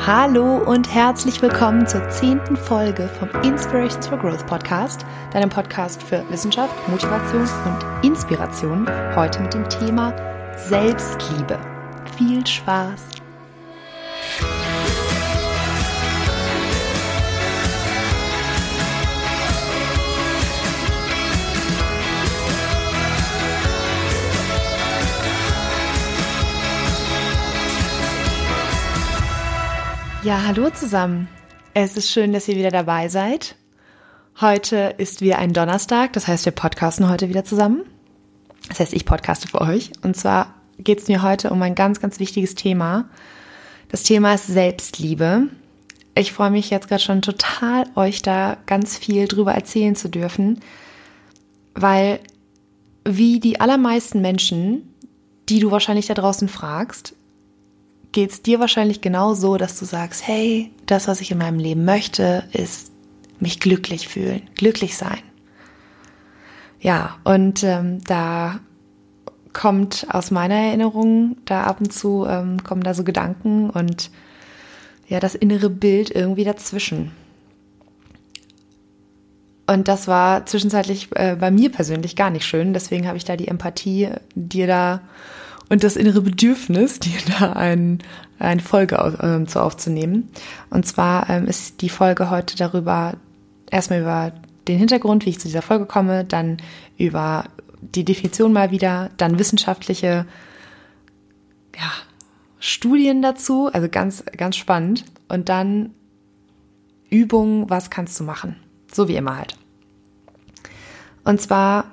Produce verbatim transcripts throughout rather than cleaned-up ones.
Hallo und herzlich willkommen zur zehnten Folge vom Inspirations for Growth Podcast, deinem Podcast für Wissenschaft, Motivation und Inspiration, heute mit dem Thema Selbstliebe. Viel Spaß! Ja, hallo zusammen. Es ist schön, dass ihr wieder dabei seid. Heute ist wieder ein Donnerstag, das heißt, wir podcasten heute wieder zusammen. Das heißt, ich podcaste für euch. Und zwar geht es mir heute um ein ganz, ganz wichtiges Thema. Das Thema ist Selbstliebe. Ich freue mich jetzt gerade schon total, euch da ganz viel drüber erzählen zu dürfen, weil wie die allermeisten Menschen, die du wahrscheinlich da draußen fragst, geht es dir wahrscheinlich genau so, dass du sagst, hey, das, was ich in meinem Leben möchte, ist mich glücklich fühlen, glücklich sein. Ja, und ähm, da kommt aus meiner Erinnerung, da ab und zu ähm, kommen da so Gedanken und ja, das innere Bild irgendwie dazwischen. Und das war zwischenzeitlich äh, bei mir persönlich gar nicht schön, deswegen habe ich da die Empathie, dir da und das innere Bedürfnis, dir da ein, eine Folge auf, ähm, zu aufzunehmen. Und zwar ähm, ist die Folge heute darüber, erstmal über den Hintergrund, wie ich zu dieser Folge komme, dann über die Definition mal wieder, dann wissenschaftliche ja, Studien dazu, also ganz, ganz spannend. Und dann Übungen, was kannst du machen? So wie immer halt. Und zwar,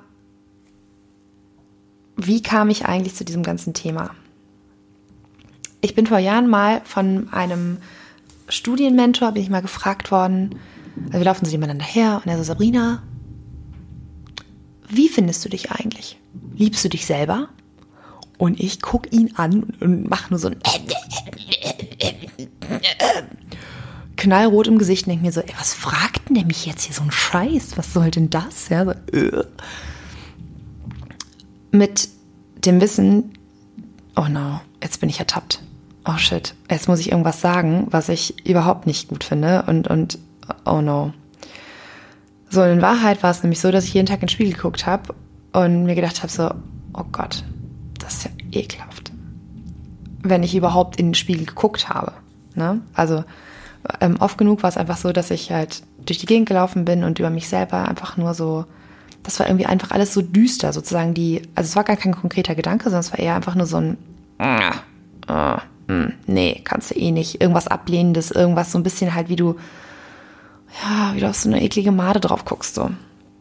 wie kam ich eigentlich zu diesem ganzen Thema? Ich bin vor Jahren mal von einem Studienmentor, bin ich mal gefragt worden, also wir laufen so nebeneinander her und er so, Sabrina, wie findest du dich eigentlich? Liebst du dich selber? Und ich gucke ihn an und mache nur so ein knallrot im Gesicht und denke mir so, ey, was fragt denn der mich jetzt hier so ein Scheiß? Was soll denn das? Ja, so, äh. Mit dem Wissen, oh no, jetzt bin ich ertappt. Oh shit, jetzt muss ich irgendwas sagen, was ich überhaupt nicht gut finde und, und oh no. So, in Wahrheit war es nämlich so, dass ich jeden Tag in den Spiegel geguckt habe und mir gedacht habe so, oh Gott, das ist ja ekelhaft. Wenn ich überhaupt in den Spiegel geguckt habe. Ne? Also ähm, oft genug war es einfach so, dass ich halt durch die Gegend gelaufen bin und über mich selber einfach nur so, das war irgendwie einfach alles so düster, sozusagen die, also es war gar kein konkreter Gedanke, sondern es war eher einfach nur so ein, äh, äh, mh, nee, kannst du eh nicht, irgendwas Ablehnendes, irgendwas so ein bisschen halt, wie du, ja, wie du auf so eine eklige Made drauf guckst, so.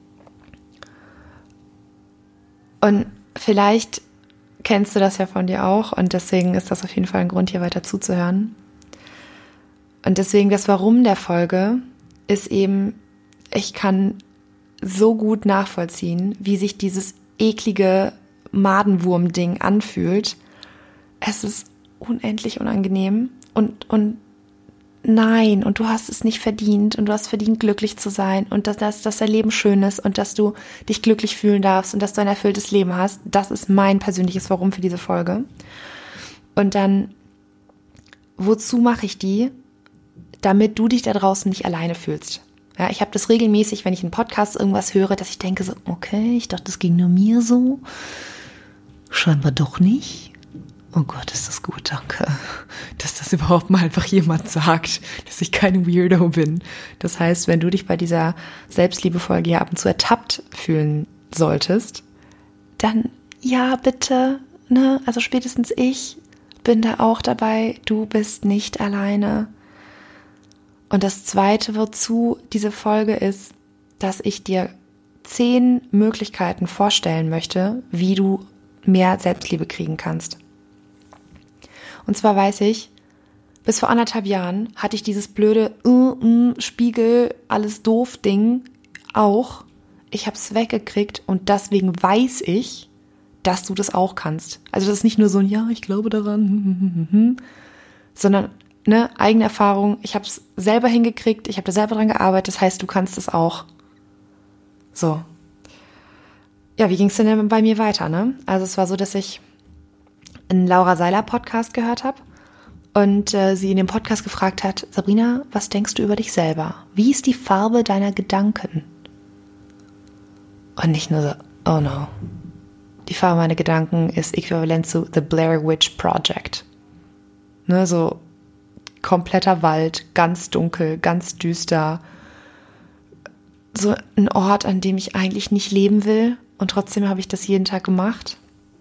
Und vielleicht kennst du das ja von dir auch und deswegen ist das auf jeden Fall ein Grund, hier weiter zuzuhören. Und deswegen das Warum der Folge ist eben, ich kann so gut nachvollziehen, wie sich dieses eklige Madenwurm-Ding anfühlt. Es ist unendlich unangenehm und, und nein, und du hast es nicht verdient und du hast verdient, glücklich zu sein und dass, dass, dass dein Leben schön ist und dass du dich glücklich fühlen darfst und dass du ein erfülltes Leben hast. Das ist mein persönliches Warum für diese Folge. Und dann, wozu mache ich die? Damit du dich da draußen nicht alleine fühlst. Ja, ich habe das regelmäßig, wenn ich in Podcasts irgendwas höre, dass ich denke so, okay, ich dachte, das ging nur mir so. Scheinbar doch nicht. Oh Gott, ist das gut, danke. Dass das überhaupt mal einfach jemand sagt, dass ich keine Weirdo bin. Das heißt, wenn du dich bei dieser Selbstliebefolge hier ab und zu ertappt fühlen solltest, dann ja, bitte, ne, also spätestens ich bin da auch dabei, du bist nicht alleine. Und das Zweite, wozu diese Folge ist, dass ich dir zehn Möglichkeiten vorstellen möchte, wie du mehr Selbstliebe kriegen kannst. Und zwar weiß ich, bis vor anderthalb Jahren hatte ich dieses blöde uh, uh, Spiegel, alles doof Ding auch. Ich habe es weggekriegt und deswegen weiß ich, dass du das auch kannst. Also das ist nicht nur so ein ja, ich glaube daran, sondern ne, eigene Erfahrung, ich habe es selber hingekriegt, ich habe da selber dran gearbeitet, das heißt, du kannst es auch. So. Ja, wie ging es denn bei mir weiter, ne? Also es war so, dass ich einen Laura Seiler Podcast gehört habe und äh, sie in dem Podcast gefragt hat, Sabrina, was denkst du über dich selber? Wie ist die Farbe deiner Gedanken? Und nicht nur so, oh no. Die Farbe meiner Gedanken ist äquivalent zu The Blair Witch Project. Ne, so kompletter Wald, ganz dunkel, ganz düster. So ein Ort, an dem ich eigentlich nicht leben will. Und trotzdem habe ich das jeden Tag gemacht.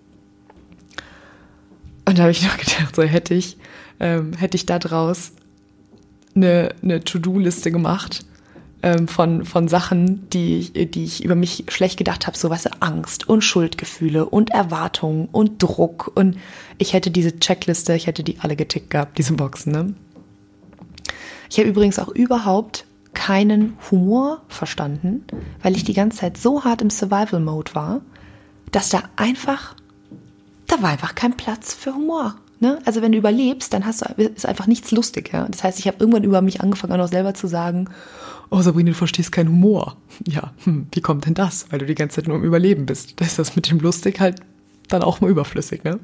Und da habe ich noch gedacht, so hätte ich, ähm, hätte ich da draus eine, eine To-Do-Liste gemacht ähm, von, von Sachen, die ich, die ich über mich schlecht gedacht habe. So, weißt du, Angst und Schuldgefühle und Erwartungen und Druck. Und ich hätte diese Checkliste, ich hätte die alle getickt gehabt, diese Boxen, ne? Ich habe übrigens auch überhaupt keinen Humor verstanden, weil ich die ganze Zeit so hart im Survival-Mode war, dass da einfach, da war einfach kein Platz für Humor. Ne? Also wenn du überlebst, dann hast du, ist einfach nichts lustig. Ja? Das heißt, ich habe irgendwann über mich angefangen, auch selber zu sagen, oh Sabrina, du verstehst keinen Humor. Ja, hm, wie kommt denn das? Weil du die ganze Zeit nur im Überleben bist. Da ist das mit dem lustig halt dann auch mal überflüssig, ne?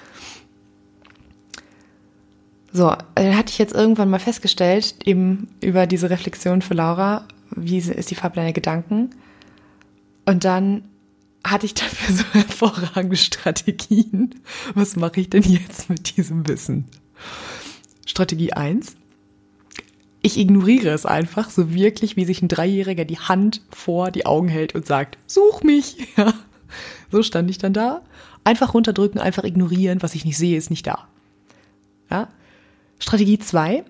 So, dann hatte ich jetzt irgendwann mal festgestellt, eben über diese Reflexion für Laura, wie ist die Farbe deiner Gedanken? Und dann hatte ich dafür so hervorragende Strategien. Was mache ich denn jetzt mit diesem Wissen? Strategie eins. Ich ignoriere es einfach, so wirklich, wie sich ein Dreijähriger die Hand vor die Augen hält und sagt, such mich. Ja. So stand ich dann da. Einfach runterdrücken, einfach ignorieren, was ich nicht sehe, ist nicht da. Ja. Strategie zwei,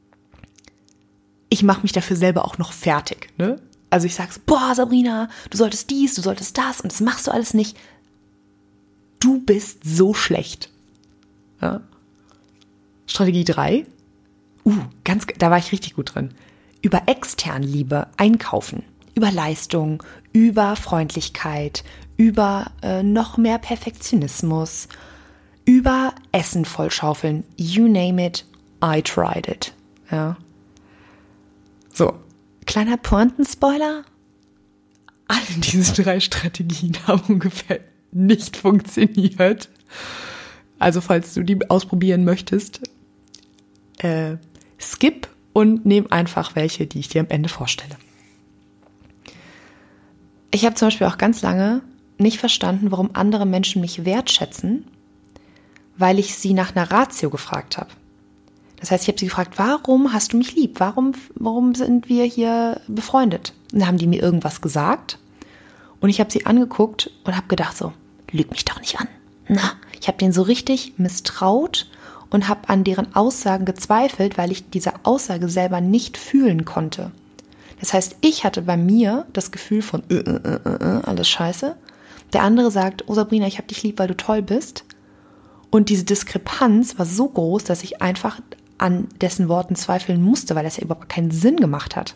ich mache mich dafür selber auch noch fertig. Ne? Also ich sage, boah Sabrina, du solltest dies, du solltest das und das machst du alles nicht. Du bist so schlecht. Ja? Strategie drei, uh, ganz, da war ich richtig gut drin. Über Externliebe einkaufen, über Leistung, über Freundlichkeit, über äh, noch mehr Perfektionismus, über Essen vollschaufeln, you name it, I tried it. Ja. So, kleiner Pointenspoiler. Alle diese drei Strategien haben ungefähr nicht funktioniert. Also falls du die ausprobieren möchtest, äh, skip und nimm einfach welche, die ich dir am Ende vorstelle. Ich habe zum Beispiel auch ganz lange nicht verstanden, warum andere Menschen mich wertschätzen, weil ich sie nach einer Ratio gefragt habe. Das heißt, ich habe sie gefragt, warum hast du mich lieb? Warum, warum sind wir hier befreundet? Und dann haben die mir irgendwas gesagt und ich habe sie angeguckt und habe gedacht so, lüg mich doch nicht an. Na, ich habe denen so richtig misstraut und habe an deren Aussagen gezweifelt, weil ich diese Aussage selber nicht fühlen konnte. Das heißt, ich hatte bei mir das Gefühl von äh, äh, äh, äh, alles scheiße. Der andere sagt, oh Sabrina, ich habe dich lieb, weil du toll bist. Und diese Diskrepanz war so groß, dass ich einfach an dessen Worten zweifeln musste, weil das ja überhaupt keinen Sinn gemacht hat.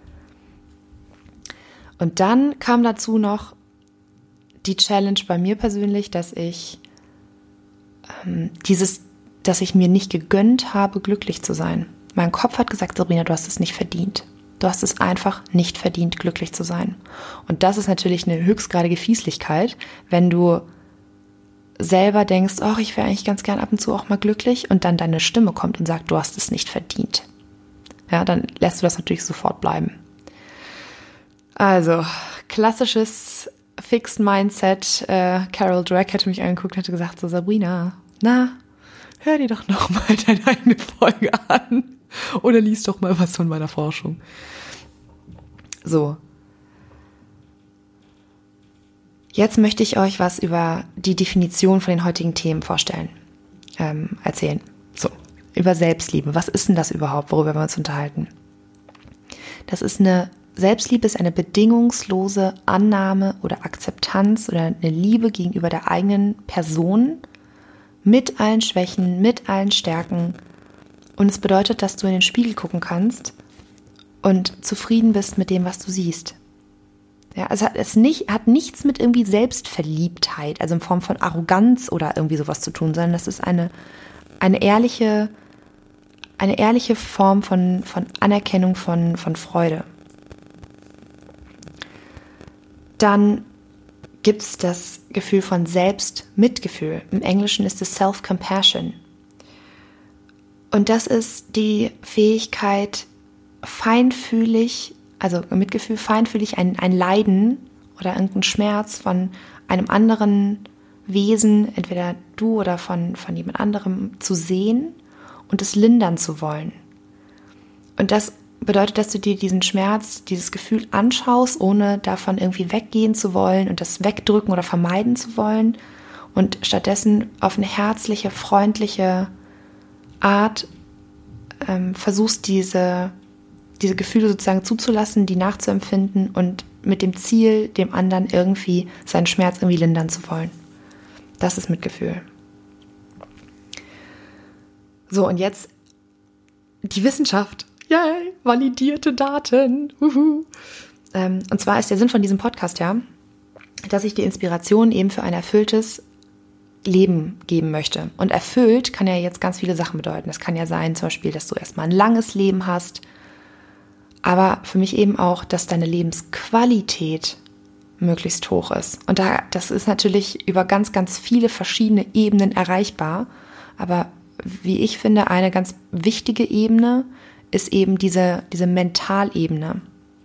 Und dann kam dazu noch die Challenge bei mir persönlich, dass ich ähm, dieses, dass ich mir nicht gegönnt habe, glücklich zu sein. Mein Kopf hat gesagt, Sabrina, du hast es nicht verdient. Du hast es einfach nicht verdient, glücklich zu sein. Und das ist natürlich eine höchstgradige Fieslichkeit, wenn du selber denkst, ach, ich wäre eigentlich ganz gern ab und zu auch mal glücklich und dann deine Stimme kommt und sagt, du hast es nicht verdient. Ja, dann lässt du das natürlich sofort bleiben. Also, klassisches Fixed Mindset. Äh, Carol Dweck hätte mich angeguckt und hätte gesagt, so Sabrina, na, hör dir doch noch mal deine eigene Folge an oder lies doch mal was von meiner Forschung. So. Jetzt möchte ich euch was über die Definition von den heutigen Themen vorstellen, ähm, erzählen. So, über Selbstliebe. Was ist denn das überhaupt, worüber wir uns unterhalten? Das ist eine, Selbstliebe ist eine bedingungslose Annahme oder Akzeptanz oder eine Liebe gegenüber der eigenen Person mit allen Schwächen, mit allen Stärken. Und es bedeutet, dass du in den Spiegel gucken kannst und zufrieden bist mit dem, was du siehst. Ja, also hat es nicht, hat nichts mit irgendwie Selbstverliebtheit, also in Form von Arroganz oder irgendwie sowas zu tun, sondern das ist eine, eine ehrliche, eine ehrliche Form von, von Anerkennung, von, von Freude. Dann gibt es das Gefühl von Selbstmitgefühl. Im Englischen ist es Self-Compassion. Und das ist die Fähigkeit, feinfühlig, also Mitgefühl, feinfühlig ein, ein Leiden oder irgendeinen Schmerz von einem anderen Wesen, entweder du oder von, von jemand anderem, zu sehen und es lindern zu wollen. Und das bedeutet, dass du dir diesen Schmerz, dieses Gefühl anschaust, ohne davon irgendwie weggehen zu wollen und das wegdrücken oder vermeiden zu wollen und stattdessen auf eine herzliche, freundliche Art ähm, versuchst, diese, diese Gefühle sozusagen zuzulassen, die nachzuempfinden und mit dem Ziel, dem anderen irgendwie seinen Schmerz irgendwie lindern zu wollen. Das ist Mitgefühl. So, und jetzt die Wissenschaft. Yay, validierte Daten. Uhu. Ähm, und zwar ist der Sinn von diesem Podcast ja, dass ich die Inspiration eben für ein erfülltes Leben geben möchte. Und erfüllt kann ja jetzt ganz viele Sachen bedeuten. Das kann ja sein, zum Beispiel, dass du erstmal ein langes Leben hast, aber für mich eben auch, dass deine Lebensqualität möglichst hoch ist. Und da, das ist natürlich über ganz, ganz viele verschiedene Ebenen erreichbar. Aber wie ich finde, eine ganz wichtige Ebene ist eben diese, diese Mentalebene.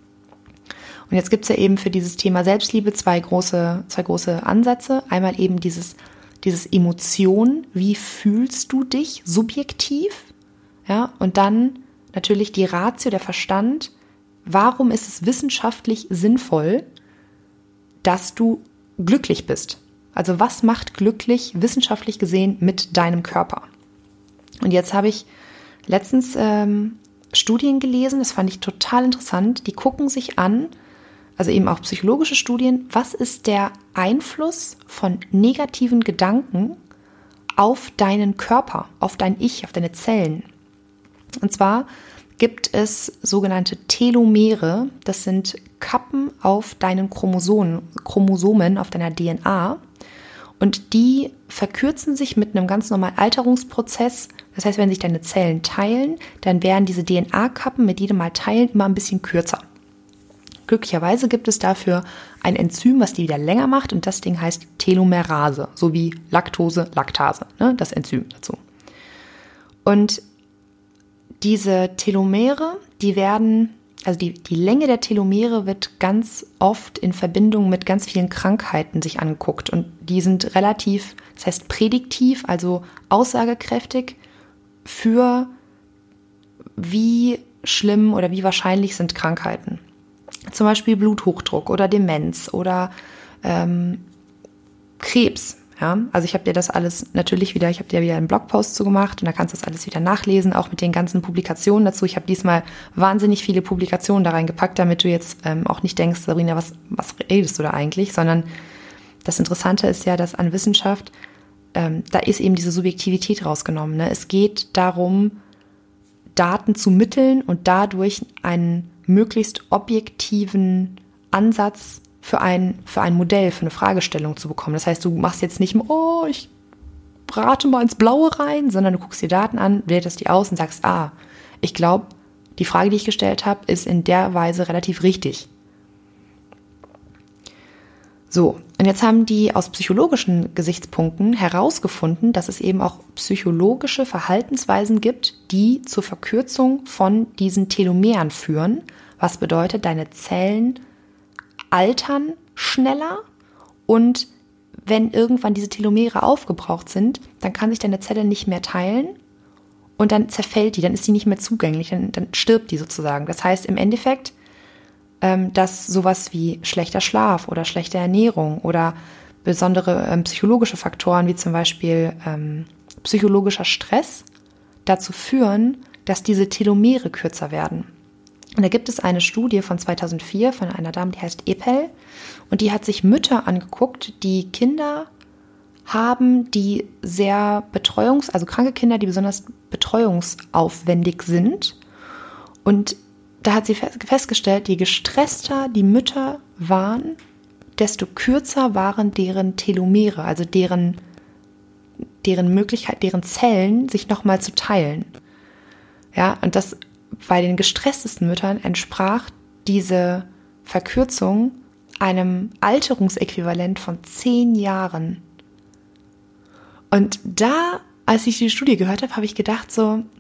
Und jetzt gibt es ja eben für dieses Thema Selbstliebe zwei große, zwei große Ansätze. Einmal eben dieses, dieses Emotion, wie fühlst du dich subjektiv? Ja, und dann natürlich die Ratio, der Verstand. Warum ist es wissenschaftlich sinnvoll, dass du glücklich bist? Also was macht glücklich wissenschaftlich gesehen mit deinem Körper? Und jetzt habe ich letztens ähm, Studien gelesen, das fand ich total interessant. Die gucken sich an, also eben auch psychologische Studien, was ist der Einfluss von negativen Gedanken auf deinen Körper, auf dein Ich, auf deine Zellen. Und zwar gibt es sogenannte Telomere, das sind Kappen auf deinen Chromosomen, Chromosomen, auf deiner D N A. Und die verkürzen sich mit einem ganz normalen Alterungsprozess. Das heißt, wenn sich deine Zellen teilen, dann werden diese D N A-Kappen mit jedem Mal teilen immer ein bisschen kürzer. Glücklicherweise gibt es dafür ein Enzym, was die wieder länger macht, und das Ding heißt Telomerase, so wie Laktose, Laktase, ne, das Enzym dazu. Und diese Telomere, die werden, also die, die Länge der Telomere wird ganz oft in Verbindung mit ganz vielen Krankheiten sich angeguckt. Und die sind relativ, das heißt prädiktiv, also aussagekräftig für wie schlimm oder wie wahrscheinlich sind Krankheiten. Zum Beispiel Bluthochdruck oder Demenz oder ähm, Krebs. Ja, also ich habe dir das alles natürlich wieder, ich habe dir wieder einen Blogpost zu gemacht und da kannst du das alles wieder nachlesen, auch mit den ganzen Publikationen dazu. Ich habe diesmal wahnsinnig viele Publikationen da reingepackt, damit du jetzt ähm, auch nicht denkst, Sabrina, was, was redest du da eigentlich? Sondern das Interessante ist ja, dass an Wissenschaft, ähm, da ist eben diese Subjektivität rausgenommen. Ne? Es geht darum, Daten zu mitteln und dadurch einen möglichst objektiven Ansatz für ein, für ein Modell, für eine Fragestellung zu bekommen. Das heißt, du machst jetzt nicht, oh, ich rate mal ins Blaue rein, sondern du guckst dir Daten an, wertest die aus und sagst, ah, ich glaube, die Frage, die ich gestellt habe, ist in der Weise relativ richtig. So, und jetzt haben die aus psychologischen Gesichtspunkten herausgefunden, dass es eben auch psychologische Verhaltensweisen gibt, die zur Verkürzung von diesen Telomeren führen, was bedeutet, deine Zellen altern schneller und wenn irgendwann diese Telomere aufgebraucht sind, dann kann sich deine Zelle nicht mehr teilen und dann zerfällt die, dann ist die nicht mehr zugänglich, dann, dann stirbt die sozusagen. Das heißt im Endeffekt, ähm, dass sowas wie schlechter Schlaf oder schlechte Ernährung oder besondere ähm, psychologische Faktoren wie zum Beispiel ähm, psychologischer Stress dazu führen, dass diese Telomere kürzer werden. Und da gibt es eine Studie von zweitausendvier von einer Dame, die heißt Epel, und die hat sich Mütter angeguckt, die Kinder haben, die sehr betreuungs-, also kranke Kinder, die besonders betreuungsaufwendig sind. Und da hat sie festgestellt, je gestresster die Mütter waren, desto kürzer waren deren Telomere, also deren, deren Möglichkeit, deren Zellen, sich nochmal zu teilen. Ja, und das bei den gestresstesten Müttern entsprach diese Verkürzung einem Alterungsäquivalent von zehn Jahren. Und da, als ich die Studie gehört habe, habe ich gedacht so,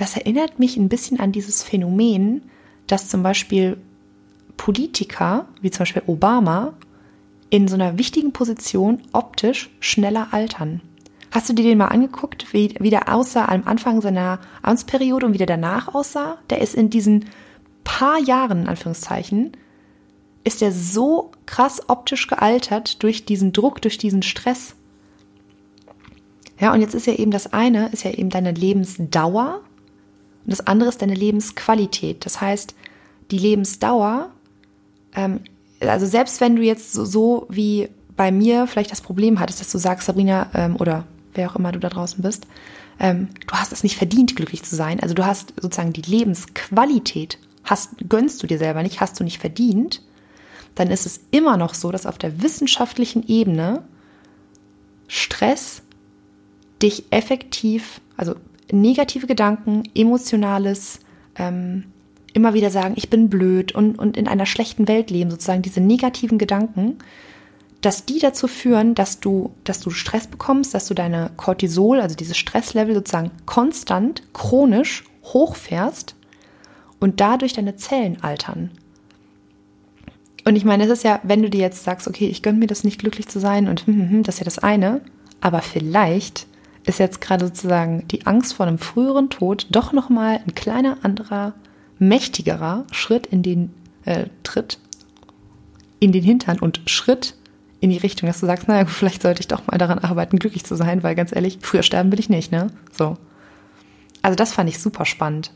das erinnert mich ein bisschen an dieses Phänomen, dass zum Beispiel Politiker, wie zum Beispiel Obama, in so einer wichtigen Position optisch schneller altern. Hast du dir den mal angeguckt, wie, wie der aussah am Anfang seiner Amtsperiode und wie der danach aussah? Der ist in diesen paar Jahren, in Anführungszeichen, ist der so krass optisch gealtert durch diesen Druck, durch diesen Stress. Ja, und jetzt ist ja eben das eine, ist ja eben deine Lebensdauer und das andere ist deine Lebensqualität. Das heißt, die Lebensdauer, ähm, also selbst wenn du jetzt so, so wie bei mir vielleicht das Problem hattest, dass du sagst, Sabrina, ähm, oder wer auch immer du da draußen bist, ähm, du hast es nicht verdient, glücklich zu sein. Also du hast sozusagen die Lebensqualität, hast, gönnst du dir selber nicht, hast du nicht verdient, dann ist es immer noch so, dass auf der wissenschaftlichen Ebene Stress dich effektiv, also negative Gedanken, emotionales, ähm, immer wieder sagen, ich bin blöd und, und in einer schlechten Welt leben, sozusagen diese negativen Gedanken, dass die dazu führen, dass du, dass du Stress bekommst, dass du deine Cortisol, also dieses Stresslevel sozusagen konstant, chronisch hochfährst und dadurch deine Zellen altern. Und ich meine, es ist ja, wenn du dir jetzt sagst, okay, ich gönne mir das nicht, glücklich zu sein und hm, hm, hm, das ist ja das eine, aber vielleicht ist jetzt gerade sozusagen die Angst vor einem früheren Tod doch nochmal ein kleiner, anderer, mächtigerer Schritt in den äh, Tritt, in den Hintern und Schritt in die Richtung, dass du sagst, naja, vielleicht sollte ich doch mal daran arbeiten, glücklich zu sein, weil ganz ehrlich, früher sterben will ich nicht, ne? So. Also das fand ich super spannend.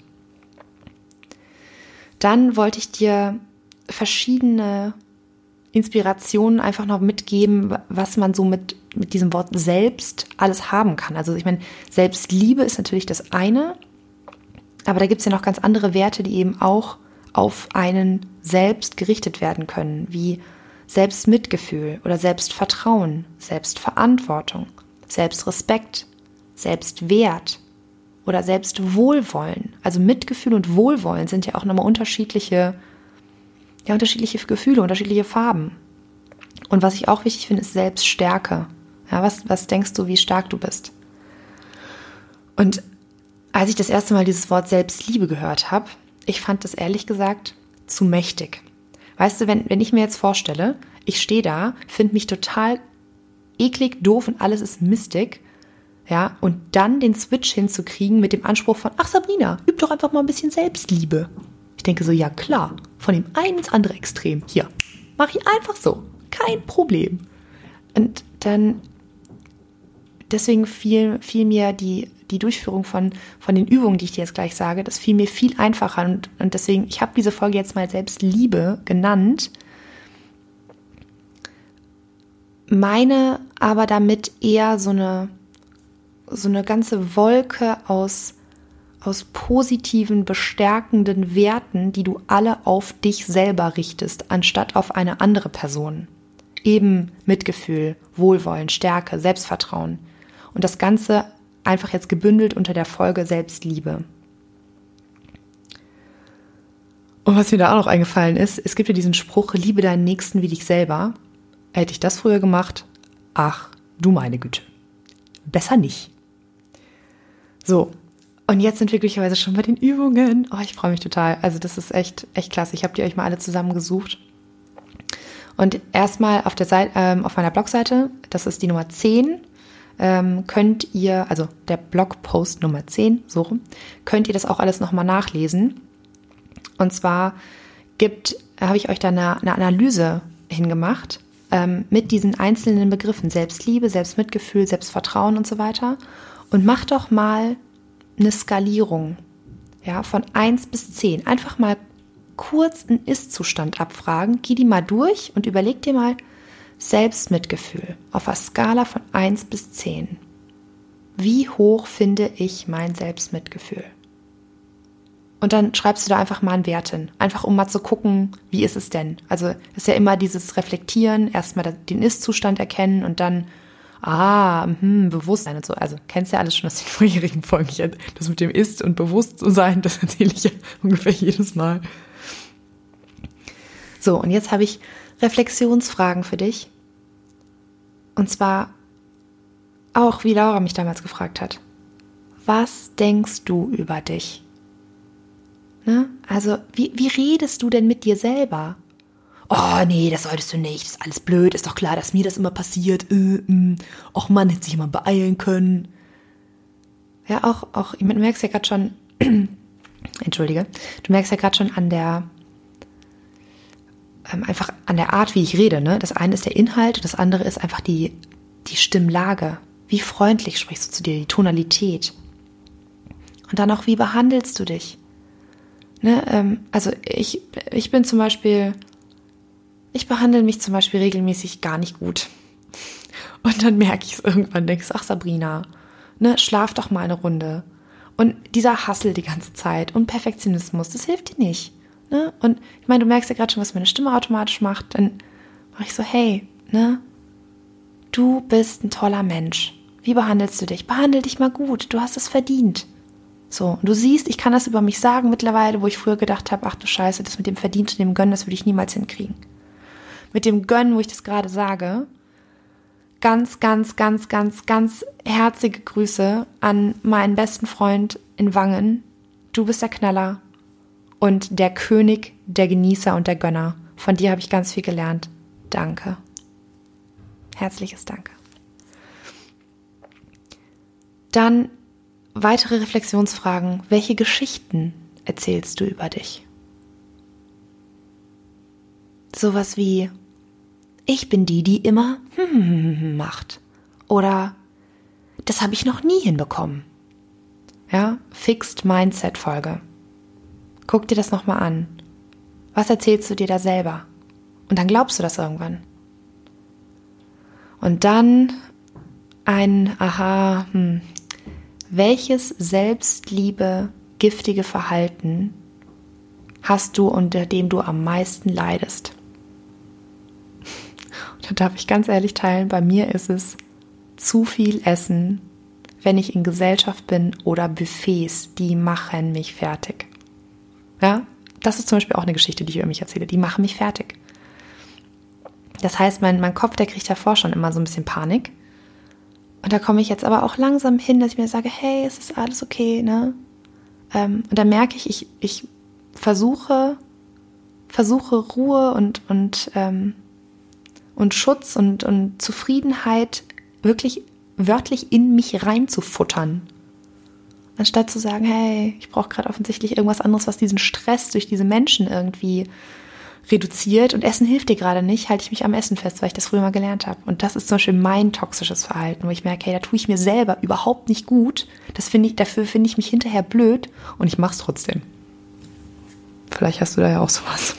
Dann wollte ich dir verschiedene Inspirationen einfach noch mitgeben, was man so mit, mit diesem Wort selbst alles haben kann. Also ich meine, Selbstliebe ist natürlich das eine, aber da gibt es ja noch ganz andere Werte, die eben auch auf einen selbst gerichtet werden können, wie Selbstmitgefühl oder Selbstvertrauen, Selbstverantwortung, Selbstrespekt, Selbstwert oder Selbstwohlwollen. Also Mitgefühl und Wohlwollen sind ja auch nochmal unterschiedliche, ja, unterschiedliche Gefühle, unterschiedliche Farben. Und was ich auch wichtig finde, ist Selbststärke. Ja, was, was denkst du, wie stark du bist? Und als ich das erste Mal dieses Wort Selbstliebe gehört habe, ich fand das ehrlich gesagt zu mächtig. Weißt du, wenn, wenn ich mir jetzt vorstelle, ich stehe da, finde mich total eklig, doof und alles ist mistig, ja, und dann den Switch hinzukriegen mit dem Anspruch von, ach Sabrina, üb doch einfach mal ein bisschen Selbstliebe. Ich denke so, ja klar, von dem einen ins andere Extrem, hier, mache ich einfach so, kein Problem. Und dann, deswegen fiel, fiel mir die, die Durchführung von, von den Übungen, die ich dir jetzt gleich sage, das fiel mir viel einfacher und, und deswegen, ich habe diese Folge jetzt mal Selbstliebe genannt, meine aber damit eher so eine, so eine ganze Wolke aus, aus positiven, bestärkenden Werten, die du alle auf dich selber richtest, anstatt auf eine andere Person. Eben Mitgefühl, Wohlwollen, Stärke, Selbstvertrauen. Und das Ganze einfach jetzt gebündelt unter der Folge Selbstliebe. Und was mir da auch noch eingefallen ist, es gibt ja diesen Spruch, liebe deinen Nächsten wie dich selber. Hätte ich das früher gemacht? Ach, du meine Güte. Besser nicht. So, und jetzt sind wir glücklicherweise schon bei den Übungen. Oh, ich freue mich total. Also das ist echt, echt klasse. Ich habe die euch mal alle zusammengesucht. Und erstmal auf der Seite, ähm, auf meiner Blogseite, das ist die Nummer zehn, ähm, könnt ihr, also der Blogpost Nummer zehn, so rum, könnt ihr das auch alles nochmal nachlesen. Und zwar gibt, habe ich euch da eine, eine Analyse hingemacht, ähm, mit diesen einzelnen Begriffen, Selbstliebe, Selbstmitgefühl, Selbstvertrauen und so weiter. Und macht doch mal eine Skalierung, ja, von eins bis zehn. Einfach mal kurz einen Ist-Zustand abfragen, geh die mal durch und überleg dir mal Selbstmitgefühl auf einer Skala von eins bis zehn. Wie hoch finde ich mein Selbstmitgefühl? Und dann schreibst du da einfach mal einen Wert hin, einfach um mal zu gucken, wie ist es denn? Also es ist ja immer dieses Reflektieren, erstmal den Ist-Zustand erkennen und dann Ah, mh, Bewusstsein und so. Also kennst ja alles schon aus den vorherigen Folgen. Ich, das mit dem Ist- und Bewusstsein, das erzähle ich ja ungefähr jedes Mal. So, und jetzt habe ich Reflexionsfragen für dich. Und zwar auch, wie Laura mich damals gefragt hat. was denkst du über dich? Ne? Also, wie, wie redest du denn mit dir selber? Oh, nee, das solltest du nicht, das ist alles blöd, ist doch klar, dass mir das immer passiert. Äh, äh. Och Mann, hätte sich mal beeilen können. Ja, auch, auch, du merkst ja gerade schon, entschuldige, du merkst ja gerade schon an der, ähm, einfach an der Art, wie ich rede, ne? Das eine ist der Inhalt und das andere ist einfach die, die Stimmlage. Wie freundlich sprichst du zu dir, die Tonalität. Und dann auch, wie behandelst du dich? Ne? Ähm, also ich, ich bin zum Beispiel, ich behandle mich zum Beispiel regelmäßig gar nicht gut. Und dann merke ich es irgendwann, denkst, ach Sabrina, ne, schlaf doch mal eine Runde. Und dieser Hassel die ganze Zeit und Perfektionismus, das hilft dir nicht. Ne? Und ich meine, du merkst ja gerade schon, was meine Stimme automatisch macht. Dann mache ich so, hey, ne, du bist ein toller Mensch. Wie behandelst du dich? Behandel dich mal gut, du hast es verdient. So, und du siehst, ich kann das über mich sagen mittlerweile, wo ich früher gedacht habe, ach du Scheiße, das mit dem Verdient und dem Gönnen, das würde ich niemals hinkriegen. Mit dem Gönnen, wo ich das gerade sage, ganz, ganz, ganz, ganz, ganz herzige Grüße an meinen besten Freund in Wangen. Du bist der Knaller und der König, der Genießer und der Gönner. Von dir habe ich ganz viel gelernt. Danke. Herzliches Danke. Dann weitere Reflexionsfragen. Welche Geschichten erzählst du über dich? Sowas wie, ich bin die, die immer macht. Oder, das habe ich noch nie hinbekommen. Ja, Fixed Mindset Folge. Guck dir das nochmal an. Was erzählst du dir da selber? Und dann glaubst du das irgendwann. Und dann ein Aha, hm, welches Selbstliebe, giftige Verhalten hast du, unter dem du am meisten leidest? Und da darf ich ganz ehrlich teilen, bei mir ist es zu viel Essen, wenn ich in Gesellschaft bin, oder Buffets, die machen mich fertig. Ja, das ist zum Beispiel auch eine Geschichte, die ich über mich erzähle, die machen mich fertig. Das heißt, mein, mein Kopf, der kriegt davor schon immer so ein bisschen Panik. Und da komme ich jetzt aber auch langsam hin, dass ich mir sage, hey, es ist alles okay, ne? Ähm, und dann merke ich, ich, ich versuche, versuche Ruhe und, und, ähm, und Schutz und, und Zufriedenheit wirklich wörtlich in mich reinzufuttern. Anstatt zu sagen, hey, ich brauche gerade offensichtlich irgendwas anderes, was diesen Stress durch diese Menschen irgendwie reduziert, und Essen hilft dir gerade nicht, halte ich mich am Essen fest, weil ich das früher mal gelernt habe. Und das ist zum Beispiel mein toxisches Verhalten, wo ich merke, hey, da tue ich mir selber überhaupt nicht gut. Das finde ich, dafür finde ich mich hinterher blöd und ich mache es trotzdem. Vielleicht hast du da ja auch sowas.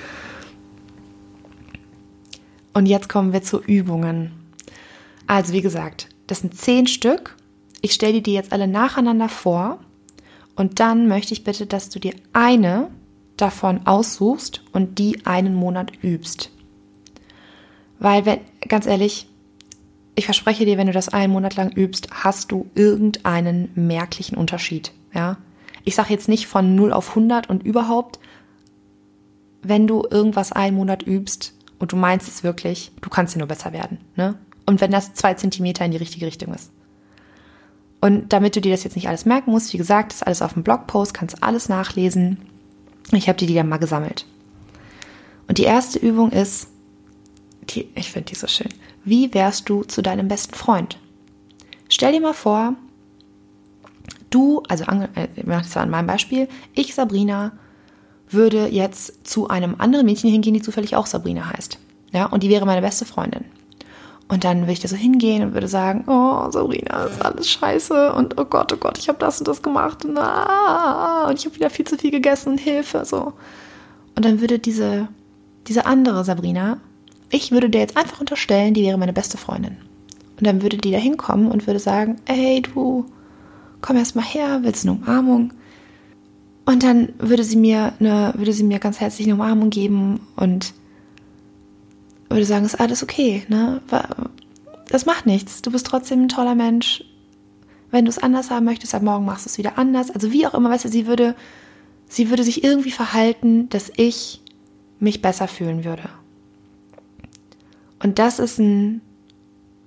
Und jetzt kommen wir zu Übungen. Also wie gesagt, das sind zehn Stück. Ich stelle dir die jetzt alle nacheinander vor und dann möchte ich bitte, dass du dir eine davon aussuchst und die einen Monat übst. Weil, wenn, ganz ehrlich, ich verspreche dir, wenn du das einen Monat lang übst, hast du irgendeinen merklichen Unterschied. Ja? Ich sage jetzt nicht von null auf hundert und überhaupt, wenn du irgendwas einen Monat übst und du meinst es wirklich, du kannst dir nur besser werden. Ne? Und wenn das zwei Zentimeter in die richtige Richtung ist. Und damit du dir das jetzt nicht alles merken musst, wie gesagt, ist alles auf dem Blogpost, kannst alles nachlesen. Ich habe dir die dann mal gesammelt. Und die erste Übung ist, die, ich finde die so schön, wie wärst du zu deinem besten Freund? Stell dir mal vor, du, also ich mache das an meinem Beispiel, ich, Sabrina, würde jetzt zu einem anderen Mädchen hingehen, die zufällig auch Sabrina heißt. Ja, und die wäre meine beste Freundin. Und dann würde ich da so hingehen und würde sagen, oh, Sabrina, ist alles scheiße und oh Gott, oh Gott, ich habe das und das gemacht und, ah, und ich habe wieder viel zu viel gegessen und Hilfe, so. Und dann würde diese, diese andere Sabrina, ich würde dir jetzt einfach unterstellen, die wäre meine beste Freundin. Und dann würde die da hinkommen und würde sagen, ey, du, komm erst mal her, willst du eine Umarmung? Und dann würde sie mir eine, würde sie mir ganz herzlich eine Umarmung geben und würde sagen, ist alles okay, ne? Das macht nichts. Du bist trotzdem ein toller Mensch. Wenn du es anders haben möchtest, ab morgen machst du es wieder anders. Also wie auch immer, weißt du, sie würde, sie würde sich irgendwie verhalten, dass ich mich besser fühlen würde. Und das ist ein,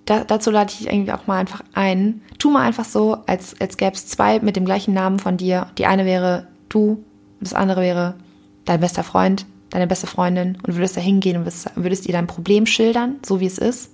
da, dazu lade ich dich eigentlich auch mal einfach ein. Tu mal einfach so, als, als gäbe es zwei mit dem gleichen Namen von dir. Die eine wäre du, das andere wäre dein bester Freund, deine beste Freundin und würdest da hingehen und würdest, würdest ihr dein Problem schildern, so wie es ist.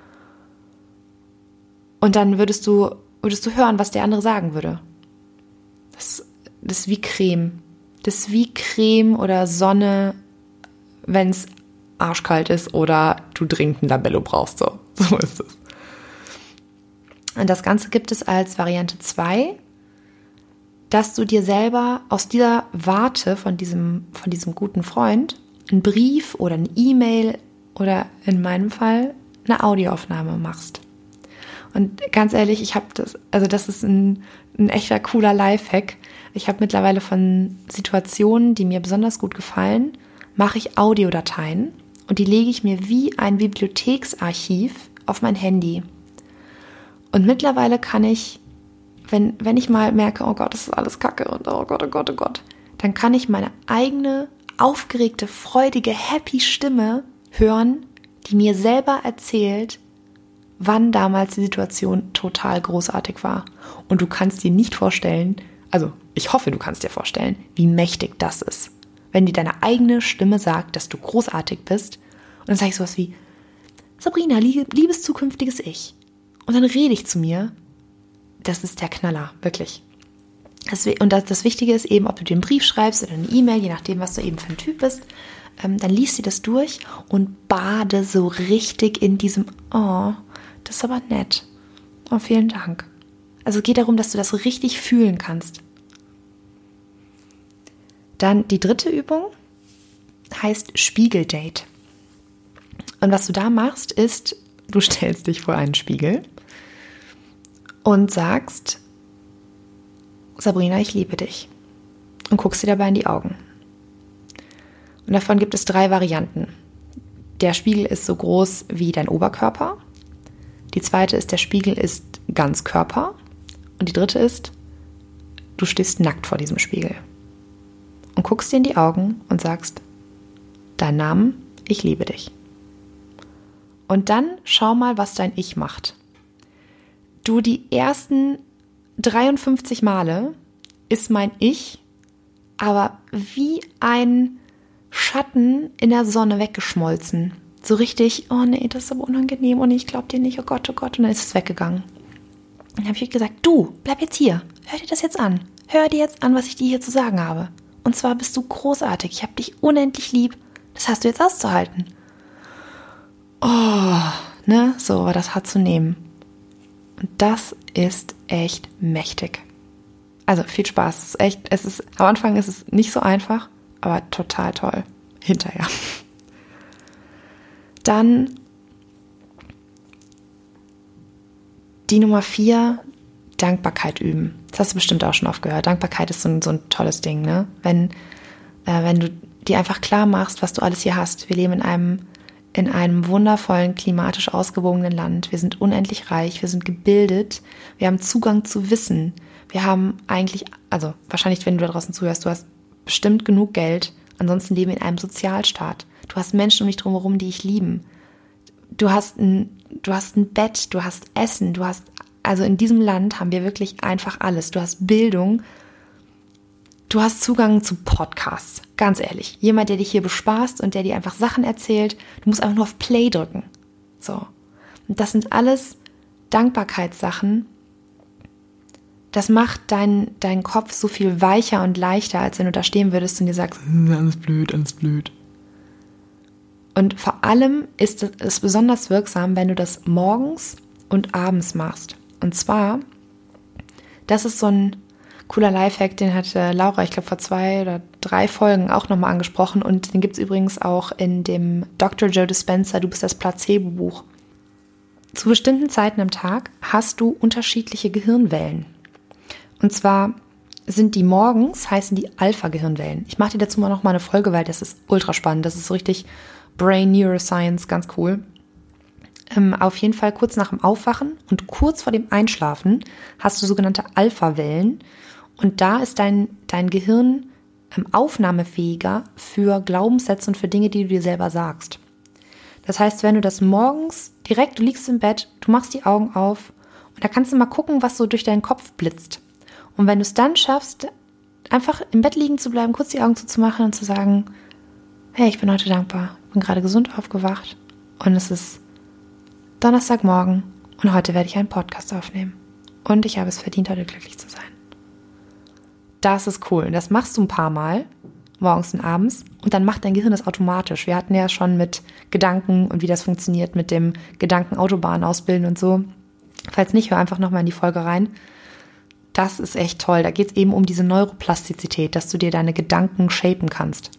Und dann würdest du, würdest du hören, was der andere sagen würde. Das, das ist wie Creme. Das ist wie Creme oder Sonne, wenn es arschkalt ist oder du dringend ein Labello brauchst. So, so ist es. Und das Ganze gibt es als Variante zwei, dass du dir selber aus dieser Warte von diesem, von diesem guten Freund einen Brief oder eine E-Mail oder in meinem Fall eine Audioaufnahme machst. Und ganz ehrlich, ich habe das, also das ist ein, ein echter cooler Lifehack. Ich habe mittlerweile von Situationen, die mir besonders gut gefallen, mache ich Audiodateien und die lege ich mir wie ein Bibliotheksarchiv auf mein Handy. Und mittlerweile kann ich, wenn, wenn ich mal merke, oh Gott, das ist alles Kacke und oh Gott, oh Gott, oh Gott, dann kann ich meine eigene, aufgeregte, freudige, happy Stimme hören, die mir selber erzählt, wann damals die Situation total großartig war. Und du kannst dir nicht vorstellen, also ich hoffe, du kannst dir vorstellen, wie mächtig das ist. Wenn dir deine eigene Stimme sagt, dass du großartig bist und dann sage ich sowas wie, Sabrina, liebes zukünftiges Ich. Und dann rede ich zu mir, das ist der Knaller, wirklich. Das, und das, das Wichtige ist eben, ob du dir einen Brief schreibst oder eine E-Mail, je nachdem, was du eben für ein Typ bist, ähm, dann liest dir das durch und bade so richtig in diesem, oh, das ist aber nett. Oh, vielen Dank. Also es geht darum, dass du das richtig fühlen kannst. Dann die dritte Übung heißt Spiegeldate. Und was du da machst, ist, du stellst dich vor einen Spiegel und sagst, Sabrina, ich liebe dich. Und guckst dir dabei in die Augen. Und davon gibt es drei Varianten. Der Spiegel ist so groß wie dein Oberkörper. Die zweite ist, der Spiegel ist Ganzkörper. Und die dritte ist, du stehst nackt vor diesem Spiegel. Und guckst dir in die Augen und sagst, dein Name, ich liebe dich. Und dann schau mal, was dein Ich macht. Du, die ersten dreiundfünfzig Male ist mein Ich, aber wie ein Schatten in der Sonne weggeschmolzen. So richtig, oh nee, das ist aber unangenehm und ich glaube dir nicht, oh Gott, oh Gott. Und dann ist es weggegangen. Dann habe ich gesagt, du, bleib jetzt hier. Hör dir das jetzt an. Hör dir jetzt an, was ich dir hier zu sagen habe. Und zwar bist du großartig. Ich habe dich unendlich lieb. Das hast du jetzt auszuhalten. Oh, ne, so war das hart zu nehmen. Und das ist echt mächtig. Also viel Spaß. Es ist echt, es ist, am Anfang ist es nicht so einfach, aber total toll. Hinterher. Dann die Nummer vier, Dankbarkeit üben. Das hast du bestimmt auch schon oft gehört. Dankbarkeit ist so ein, so ein tolles Ding, ne? Wenn, äh, wenn du dir einfach klar machst, was du alles hier hast. Wir leben in einem, in einem wundervollen, klimatisch ausgewogenen Land. Wir sind unendlich reich, wir sind gebildet, wir haben Zugang zu Wissen. Wir haben eigentlich, also wahrscheinlich, wenn du da draußen zuhörst, du hast bestimmt genug Geld. Ansonsten leben wir in einem Sozialstaat. Du hast Menschen um dich drumherum, die dich lieben. Du hast ein, du hast ein Bett, du hast Essen, du hast, also in diesem Land haben wir wirklich einfach alles. Du hast Bildung, du hast Zugang zu Podcasts, ganz ehrlich. Jemand, der dich hier bespaßt und der dir einfach Sachen erzählt. Du musst einfach nur auf Play drücken. So. Und das sind alles Dankbarkeitssachen. Das macht deinen deinen Kopf so viel weicher und leichter, als wenn du da stehen würdest und dir sagst, alles blöd, alles blöd. Und vor allem ist es besonders wirksam, wenn du das morgens und abends machst. Und zwar, das ist so ein cooler Lifehack, den hat Laura, ich glaube vor zwei oder drei Folgen auch nochmal angesprochen. Und den gibt es übrigens auch in dem Doktor Joe Dispenza, Du bist das Placebo-Buch. Zu bestimmten Zeiten am Tag hast du unterschiedliche Gehirnwellen. Und zwar sind die morgens, heißen die Alpha-Gehirnwellen. Ich mache dir dazu mal noch mal eine Folge, weil das ist ultra spannend. Das ist so richtig Brain Neuroscience, ganz cool. Ähm, auf jeden Fall kurz nach dem Aufwachen und kurz vor dem Einschlafen hast du sogenannte Alpha-Wellen. Und da ist dein, dein Gehirn ähm, aufnahmefähiger für Glaubenssätze und für Dinge, die du dir selber sagst. Das heißt, wenn du das morgens direkt, du liegst im Bett, du machst die Augen auf und da kannst du mal gucken, was so durch deinen Kopf blitzt. Und wenn du es dann schaffst, einfach im Bett liegen zu bleiben, kurz die Augen zuzumachen und zu sagen, hey, ich bin heute dankbar, bin gerade gesund aufgewacht und es ist Donnerstagmorgen und heute werde ich einen Podcast aufnehmen. Und ich habe es verdient, heute glücklich zu sein. Das ist cool. Und das machst du ein paar Mal, morgens und abends, und dann macht dein Gehirn das automatisch. Wir hatten ja schon mit Gedanken und wie das funktioniert mit dem Gedankenautobahn ausbilden und so. Falls nicht, hör einfach nochmal in die Folge rein. Das ist echt toll. Da geht es eben um diese Neuroplastizität, dass du dir deine Gedanken shapen kannst.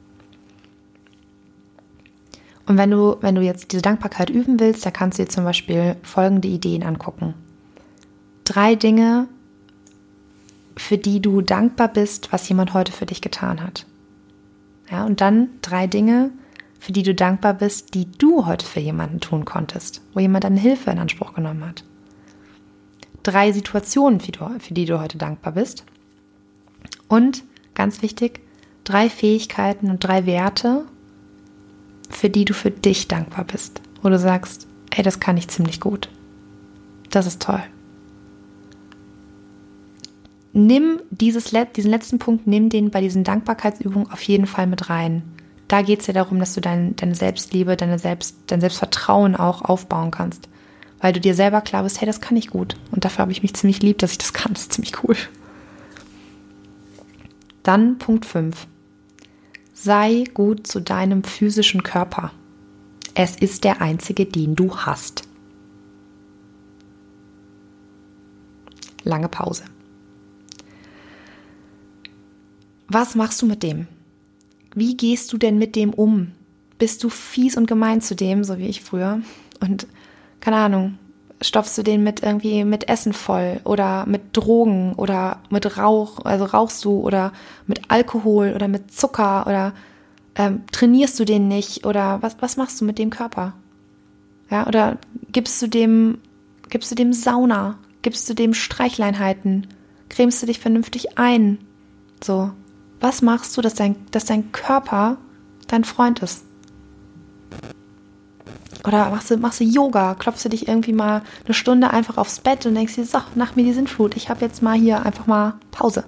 Und wenn du, wenn du jetzt diese Dankbarkeit üben willst, da kannst du dir zum Beispiel folgende Ideen angucken. Drei Dinge, für die du dankbar bist, was jemand heute für dich getan hat. Ja, und dann drei Dinge, für die du dankbar bist, die du heute für jemanden tun konntest, wo jemand deine Hilfe in Anspruch genommen hat. Drei Situationen, für die, für die du heute dankbar bist. Und, ganz wichtig, drei Fähigkeiten und drei Werte, für die du für dich dankbar bist. Wo du sagst, ey, das kann ich ziemlich gut. Das ist toll. Nimm dieses, diesen letzten Punkt, nimm den bei diesen Dankbarkeitsübungen auf jeden Fall mit rein. Da geht es ja darum, dass du dein, deine Selbstliebe, deine Selbst, dein Selbstvertrauen auch aufbauen kannst. Weil du dir selber klar bist, hey, das kann ich gut. Und dafür habe ich mich ziemlich lieb, dass ich das kann. Das ist ziemlich cool. Dann Punkt fünf. Sei gut zu deinem physischen Körper. Es ist der einzige, den du hast. Lange Pause. Was machst du mit dem? Wie gehst du denn mit dem um? Bist du fies und gemein zu dem, so wie ich früher? Und keine Ahnung, stopfst du den mit irgendwie mit Essen voll oder mit Drogen oder mit Rauch, also rauchst du oder mit Alkohol oder mit Zucker oder ähm, trainierst du den nicht oder was, was machst du mit dem Körper? Ja, oder gibst du dem, gibst du dem Sauna, gibst du dem Streichleinheiten, cremst du dich vernünftig ein? So, was machst du, dass dein, dass dein Körper dein Freund ist? Oder machst du, machst du Yoga, klopfst du dich irgendwie mal eine Stunde einfach aufs Bett und denkst dir, so, nach mir die Sintflut, ich habe jetzt mal hier einfach mal Pause.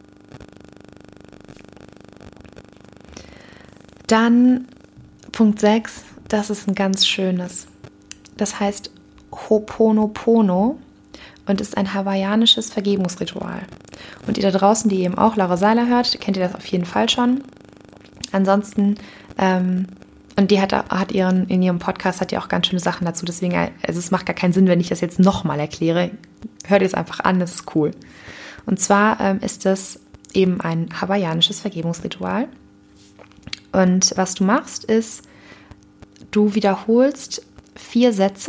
Dann Punkt sechs, das ist ein ganz schönes. Das heißt Ho'oponopono und ist ein hawaiianisches Vergebungsritual. Und ihr da draußen, die eben auch Laura Seiler hört, kennt ihr das auf jeden Fall schon. Ansonsten, ähm, und die hat, hat ihren, in ihrem Podcast hat die auch ganz schöne Sachen dazu, deswegen, also es macht gar keinen Sinn, wenn ich das jetzt nochmal erkläre. Hört ihr es einfach an, das ist cool. Und zwar ähm, ist das eben ein hawaiianisches Vergebungsritual. Und was du machst, ist, du wiederholst vier Sätze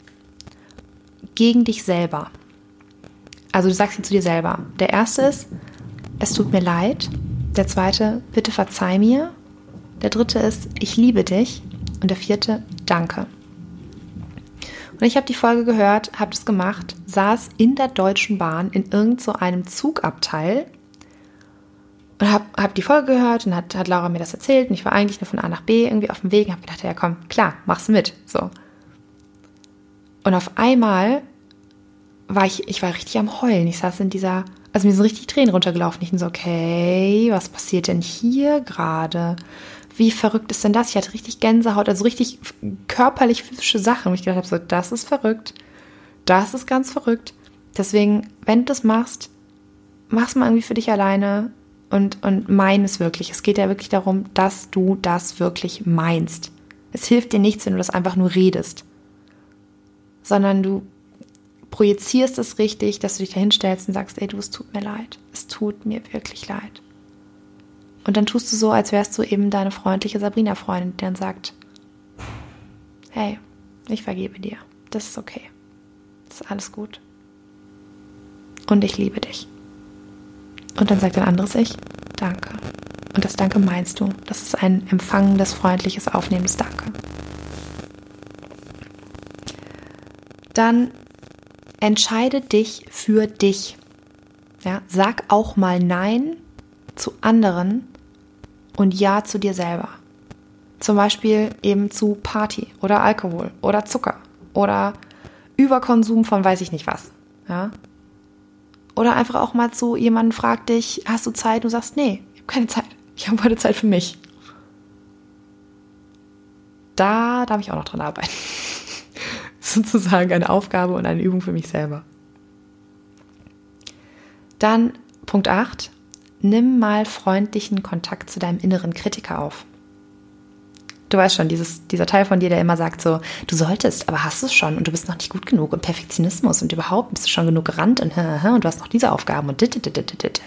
gegen dich selber. Also du sagst sie zu dir selber. Der erste ist, es tut mir leid. Der zweite, bitte verzeih mir. Der dritte ist, ich liebe dich. Und der vierte, danke. Und ich habe die Folge gehört, habe das gemacht, saß in der Deutschen Bahn in irgend so einem Zugabteil und habe hab die Folge gehört und hat, hat Laura mir das erzählt und ich war eigentlich nur von A nach B irgendwie auf dem Weg und habe gedacht, ja komm, klar, mach's mit. So. Und auf einmal war ich, ich war richtig am Heulen. Ich saß in dieser, also mir sind richtig Tränen runtergelaufen. Ich bin so, okay, was passiert denn hier gerade? Wie verrückt ist denn das? Ich hatte richtig Gänsehaut, also richtig körperlich physische Sachen. Und ich gedacht habe, so, das ist verrückt. Das ist ganz verrückt. Deswegen, wenn du das machst, mach's mal irgendwie für dich alleine und, und mein es wirklich. Es geht ja wirklich darum, dass du das wirklich meinst. Es hilft dir nichts, wenn du das einfach nur redest. Sondern du projizierst es richtig, dass du dich da hinstellst und sagst, ey, du, es tut mir leid. Es tut mir wirklich leid. Und dann tust du so, als wärst du eben deine freundliche Sabrina-Freundin, die dann sagt, hey, ich vergebe dir. Das ist okay. Das ist alles gut. Und ich liebe dich. Und dann sagt ein anderes Ich, danke. Und das Danke meinst du. Das ist ein empfangendes, freundliches, aufnehmendes Danke. Dann entscheide dich für dich. Ja, sag auch mal Nein zu anderen und Ja zu dir selber. zum Beispiel eben zu Party oder Alkohol oder Zucker oder Überkonsum von weiß ich nicht was. Ja? Oder einfach auch mal zu jemandem fragt dich, hast du Zeit? Du sagst, nee, ich habe keine Zeit. Ich habe heute Zeit für mich. Da darf ich auch noch dran arbeiten. Sozusagen eine Aufgabe und eine Übung für mich selber. Dann Punkt acht. Nimm mal freundlichen Kontakt zu deinem inneren Kritiker auf. Du weißt schon, dieses, dieser Teil von dir, der immer sagt so, du solltest, aber hast es schon und du bist noch nicht gut genug und Perfektionismus und überhaupt bist du schon genug gerannt und, und du hast noch diese Aufgaben und dit, dit, dit, dit, dit.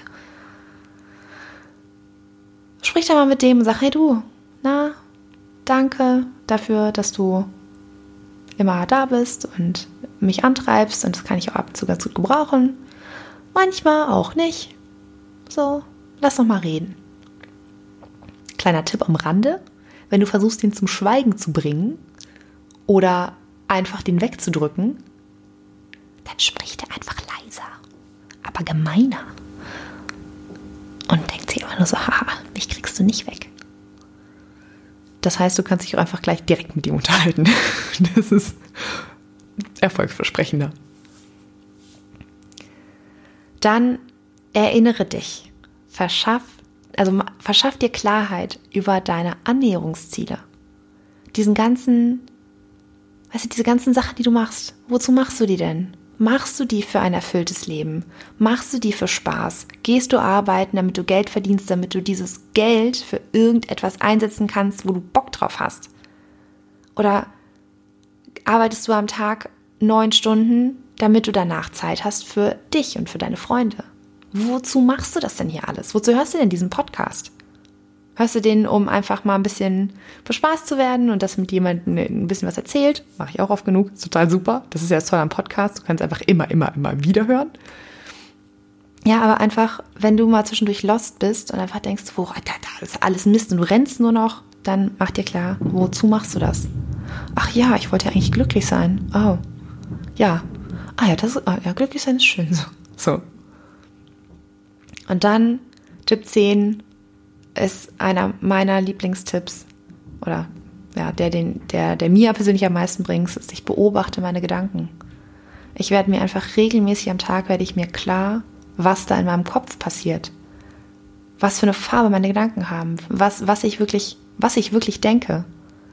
Sprich da mal mit dem und sag, hey du, na, danke dafür, dass du immer da bist und mich antreibst und das kann ich auch ab und zu ganz gut gebrauchen. Manchmal auch nicht. So, lass doch mal reden. Kleiner Tipp am Rande. Wenn du versuchst, ihn zum Schweigen zu bringen oder einfach den wegzudrücken, dann spricht er einfach leiser, aber gemeiner. Und denkt sich immer nur so, haha, mich kriegst du nicht weg. Das heißt, du kannst dich auch einfach gleich direkt mit ihm unterhalten. Das ist erfolgsversprechender. Dann erinnere dich, verschaff Also verschaff dir Klarheit über deine Annäherungsziele. Diesen ganzen, weißt du, diese ganzen Sachen, die du machst. Wozu machst du die denn? Machst du die für ein erfülltes Leben? Machst du die für Spaß? Gehst du arbeiten, damit du Geld verdienst, damit du dieses Geld für irgendetwas einsetzen kannst, wo du Bock drauf hast? Oder arbeitest du am Tag neun Stunden, damit du danach Zeit hast für dich und für deine Freunde? Wozu machst du das denn hier alles? Wozu hörst du denn diesen Podcast? Hörst du den, um einfach mal ein bisschen für Spaß zu werden und dass mit jemandem ein bisschen was erzählt? Mache ich auch oft genug. Ist total super. Das ist ja das Tolle am Podcast. Du kannst einfach immer, immer, immer wieder hören. Ja, aber einfach, wenn du mal zwischendurch lost bist und einfach denkst, oh, das ist alles Mist und du rennst nur noch, dann mach dir klar, wozu machst du das? Ach ja, ich wollte ja eigentlich glücklich sein. Oh, ja. Ah ja, das, ah, ja, glücklich sein ist schön. So. so. Und dann Tipp zehn ist einer meiner Lieblingstipps oder ja, der, den, der, der mir persönlich am meisten bringt, ist, ich beobachte meine Gedanken. Ich werde mir einfach regelmäßig am Tag, werde ich mir klar, was da in meinem Kopf passiert. Was für eine Farbe meine Gedanken haben, was, was ich wirklich, was ich wirklich denke.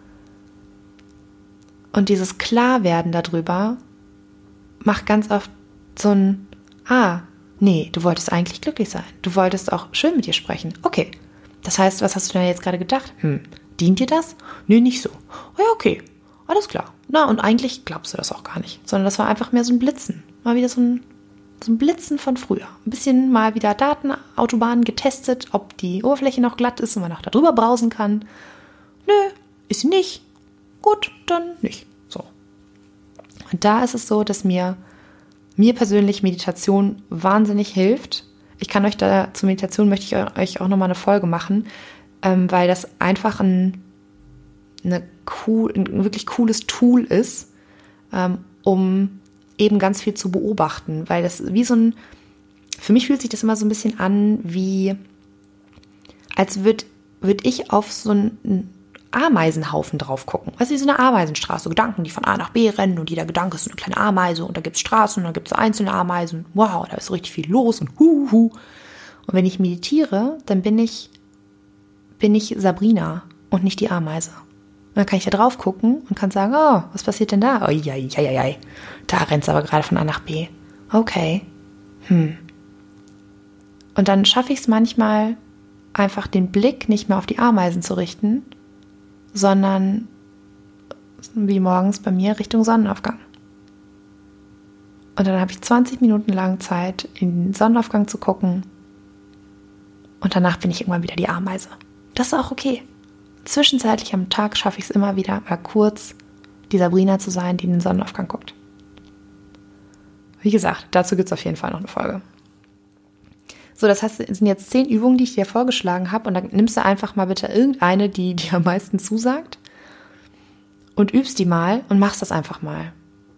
Und dieses Klarwerden darüber macht ganz oft so ein, ah, nee, du wolltest eigentlich glücklich sein. Du wolltest auch schön mit dir sprechen. Okay, das heißt, was hast du denn jetzt gerade gedacht? Hm, dient dir das? Nee, nicht so. Oh ja, okay, alles klar. Na, und eigentlich glaubst du das auch gar nicht. Sondern das war einfach mehr so ein Blitzen. Mal wieder so ein, so ein Blitzen von früher. Ein bisschen mal wieder Datenautobahnen getestet, ob die Oberfläche noch glatt ist und man noch da drüber browsen kann. Nö, ist sie nicht. Gut, dann nicht. So. Und da ist es so, dass mir Mir persönlich Meditation wahnsinnig hilft. Ich kann euch da, zur Meditation möchte ich euch auch nochmal eine Folge machen, ähm, weil das einfach ein, eine cool, ein wirklich cooles Tool ist, ähm, um eben ganz viel zu beobachten. Weil das wie so ein, für mich fühlt sich das immer so ein bisschen an, wie, als würde würd ich auf so einen Ameisenhaufen drauf gucken. Weißt du, wie so eine Ameisenstraße, so Gedanken, die von A nach B rennen und jeder Gedanke ist so eine kleine Ameise und da gibt es Straßen und dann gibt es so einzelne Ameisen. Wow, da ist so richtig viel los und hu, hu. Und wenn ich meditiere, dann bin ich, bin ich Sabrina und nicht die Ameise. Und dann kann ich da drauf gucken und kann sagen, oh, was passiert denn da? Oh, ja, ja, ja, ja. Da rennt es aber gerade von A nach B. Okay. Hm. Und dann schaffe ich es manchmal, einfach den Blick nicht mehr auf die Ameisen zu richten, sondern wie morgens bei mir Richtung Sonnenaufgang. Und dann habe ich zwanzig Minuten lang Zeit, in den Sonnenaufgang zu gucken und danach bin ich irgendwann wieder die Ameise. Das ist auch okay. Zwischenzeitlich am Tag schaffe ich es immer wieder, mal kurz die Sabrina zu sein, die in den Sonnenaufgang guckt. Wie gesagt, dazu gibt es auf jeden Fall noch eine Folge. So, das heißt, es sind jetzt zehn Übungen, die ich dir vorgeschlagen habe und dann nimmst du einfach mal bitte irgendeine, die dir am meisten zusagt und übst die mal und machst das einfach mal.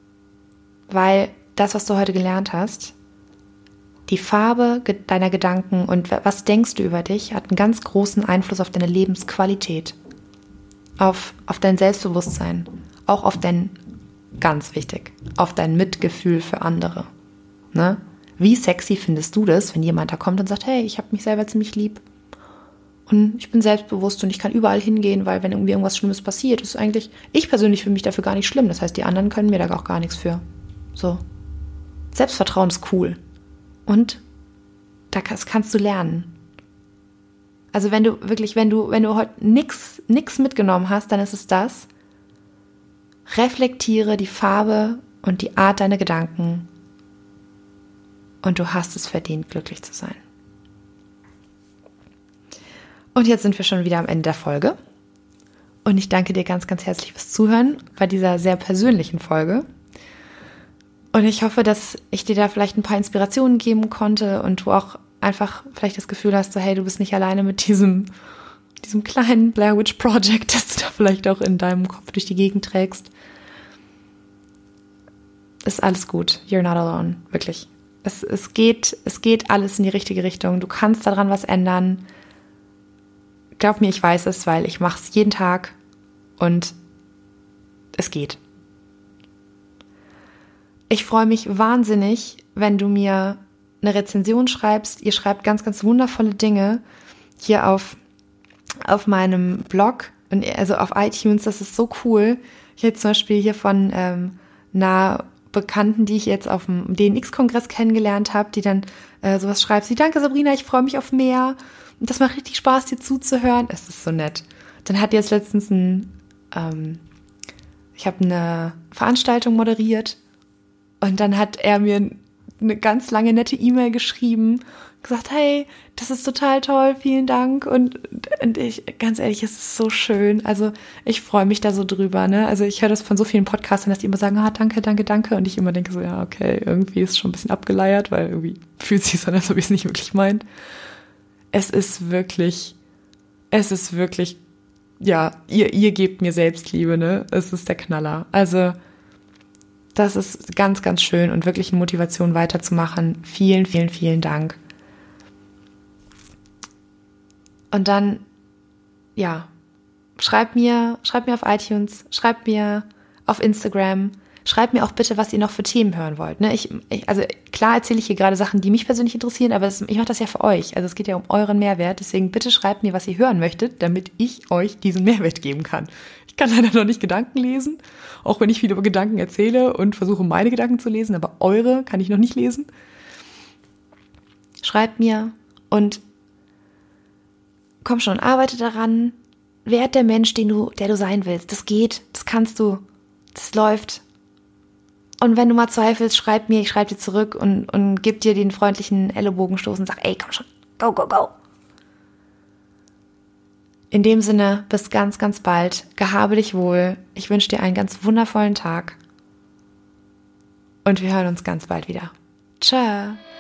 Weil das, was du heute gelernt hast, die Farbe deiner Gedanken und was denkst du über dich, hat einen ganz großen Einfluss auf deine Lebensqualität. auf, auf dein Selbstbewusstsein, auch auf dein, ganz wichtig, auf dein Mitgefühl für andere. Ne? Wie sexy findest du das, wenn jemand da kommt und sagt, hey, ich habe mich selber ziemlich lieb und ich bin selbstbewusst und ich kann überall hingehen, weil wenn irgendwie irgendwas Schlimmes passiert, ist eigentlich, ich persönlich finde mich dafür gar nicht schlimm. Das heißt, die anderen können mir da auch gar nichts für. So. Selbstvertrauen ist cool. Und das kannst du lernen. Also wenn du wirklich, wenn du, wenn du heute nix, nix mitgenommen hast, dann ist es das. Reflektiere die Farbe und die Art deiner Gedanken und du hast es verdient, glücklich zu sein. Und jetzt sind wir schon wieder am Ende der Folge. Und ich danke dir ganz, ganz herzlich fürs Zuhören bei dieser sehr persönlichen Folge. Und ich hoffe, dass ich dir da vielleicht ein paar Inspirationen geben konnte und du auch einfach vielleicht das Gefühl hast, so, hey, du bist nicht alleine mit diesem, diesem kleinen Blair Witch Project, das du da vielleicht auch in deinem Kopf durch die Gegend trägst. Ist alles gut. You're not alone. Wirklich. Es, es geht, es geht alles in die richtige Richtung. Du kannst daran was ändern. Glaub mir, ich weiß es, weil ich mache es jeden Tag und es geht. Ich freue mich wahnsinnig, wenn du mir eine Rezension schreibst. Ihr schreibt ganz, ganz wundervolle Dinge hier auf, auf meinem Blog, und also auf iTunes. Das ist so cool. Ich hätte zum Beispiel hier von ähm, einer Bekannten, die ich jetzt auf dem D N X-Kongress kennengelernt habe, die dann äh, sowas schreibt. Sie, danke Sabrina, ich freue mich auf mehr. Und das macht richtig Spaß, dir zuzuhören. Es ist so nett. Dann hat jetzt letztens ein, ähm, ich habe eine Veranstaltung moderiert und dann hat er mir eine ganz lange nette E-Mail geschrieben, gesagt, hey, das ist total toll, vielen Dank. Und, und ich, ganz ehrlich, es ist so schön. Also ich freue mich da so drüber, ne? Also ich höre das von so vielen Podcastern, dass die immer sagen, ah, danke, danke, danke. Und ich immer denke so, ja, okay, irgendwie ist es schon ein bisschen abgeleiert, weil irgendwie fühlt sich so an, als ob ich es nicht wirklich meint. Es ist wirklich, es ist wirklich, ja, ihr, ihr gebt mir Selbstliebe, ne? Es ist der Knaller. Also das ist ganz, ganz schön und wirklich eine Motivation weiterzumachen. Vielen, vielen, vielen Dank. Und dann, ja, schreibt mir, schreibt mir auf iTunes, schreibt mir auf Instagram, schreibt mir auch bitte, was ihr noch für Themen hören wollt. Ne? Ich, ich, also klar erzähle ich hier gerade Sachen, die mich persönlich interessieren, aber das, ich mache das ja für euch. Also es geht ja um euren Mehrwert. Deswegen bitte schreibt mir, was ihr hören möchtet, damit ich euch diesen Mehrwert geben kann. Ich kann leider noch nicht Gedanken lesen, auch wenn ich viel über Gedanken erzähle und versuche, meine Gedanken zu lesen, aber eure kann ich noch nicht lesen. Schreibt mir und komm schon, arbeite daran. Werd der Mensch, den du, der du sein willst. Das geht, das kannst du, das läuft. Und wenn du mal zweifelst, schreib mir, ich schreibe dir zurück und, und gib dir den freundlichen Ellenbogenstoß und sag, ey, komm schon, go, go, go. In dem Sinne, bis ganz, ganz bald. Gehabe dich wohl. Ich wünsche dir einen ganz wundervollen Tag. Und wir hören uns ganz bald wieder. Ciao.